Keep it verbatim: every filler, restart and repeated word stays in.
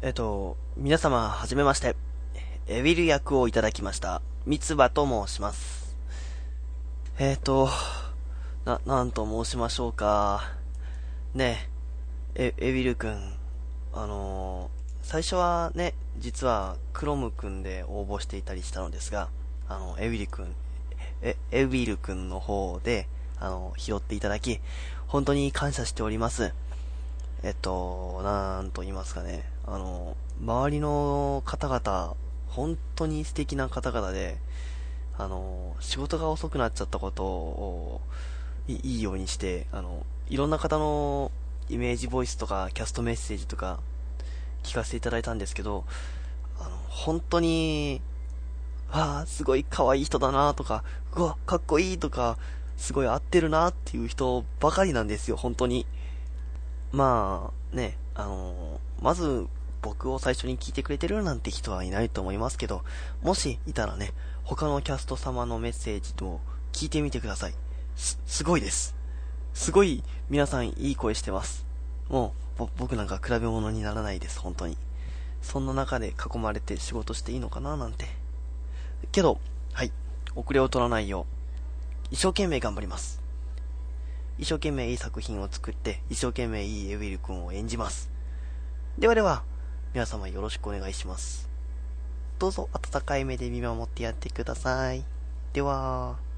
えっと、皆様、はじめまして。エビル役をいただきました。三つ葉と申します。えっと、な、なんと申しましょうか。ねえ、エ、エビルくん。あのー最初はね、実はクロムくんで応募していたりしたのですが、あの、エビルくん、え、エビルくんの方で、あの、拾っていただき、本当に感謝しております。えっと、なんと言いますかね。あの、周りの方々、本当に素敵な方々で、あの、仕事が遅くなっちゃったことをいいいようにして、あの、いろんな方のイメージボイスとかキャストメッセージとか聞かせていただいたんですけど、あの、本当に、わあ、すごい可愛い人だなとか、うわ、かっこいいとか、すごい合ってるなっていう人ばかりなんですよ、本当に。まあ、ね、あのーまず、僕を最初に聞いてくれてるなんて人はいないと思いますけど、もしいたらね、他のキャスト様のメッセージを聞いてみてください。す、すごいです。すごい、皆さんいい声してます。もう、ぼ僕なんか比べ物にならないです、本当に。そんな中で囲まれて仕事していいのかななんて。けど、はい、遅れを取らないよう、一生懸命頑張ります。一生懸命いい作品を作って、一生懸命いいエウィル君を演じます。ではでは、皆様よろしくお願いします。どうぞ温かい目で見守ってやってください。では。